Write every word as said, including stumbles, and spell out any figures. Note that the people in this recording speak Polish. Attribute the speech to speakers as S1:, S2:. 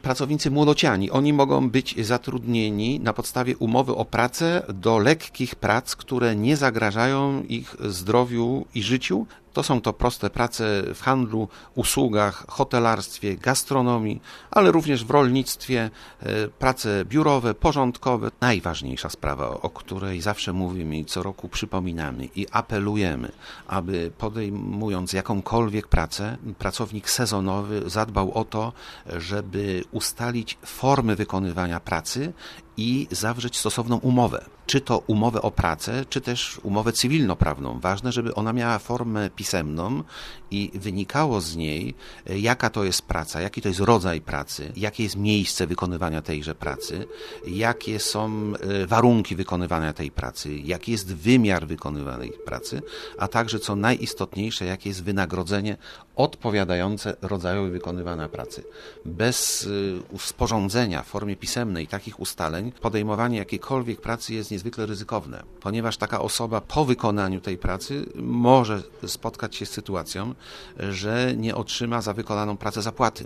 S1: pracownicy młodociani. Oni mogą być zatrudnieni na podstawie umowy o pracę do lekkich prac, które nie zagrażają ich zdrowiu i życiu. To są to proste prace w handlu, usługach, hotelarstwie, gastronomii, ale również w rolnictwie, prace biurowe, porządkowe. Najważniejsza sprawa, o której zawsze mówimy i co roku przypominamy i apelujemy, aby podejmując jakąkolwiek pracę, pracownik sezonowy zadbał o to, żeby ustalić formy wykonywania pracy i zawrzeć stosowną umowę. Czy to umowę o pracę, czy też umowę cywilnoprawną. Ważne, żeby ona miała formę pisemną i wynikało z niej, jaka to jest praca, jaki to jest rodzaj pracy, jakie jest miejsce wykonywania tejże pracy, jakie są warunki wykonywania tej pracy, jaki jest wymiar wykonywanej pracy, a także, co najistotniejsze, jakie jest wynagrodzenie odpowiadające rodzajowi wykonywania pracy. Bez sporządzenia w formie pisemnej takich ustaleń podejmowanie jakiejkolwiek pracy jest niezwykle ryzykowne, ponieważ taka osoba po wykonaniu tej pracy może spotkać się z sytuacją, że nie otrzyma za wykonaną pracę zapłaty.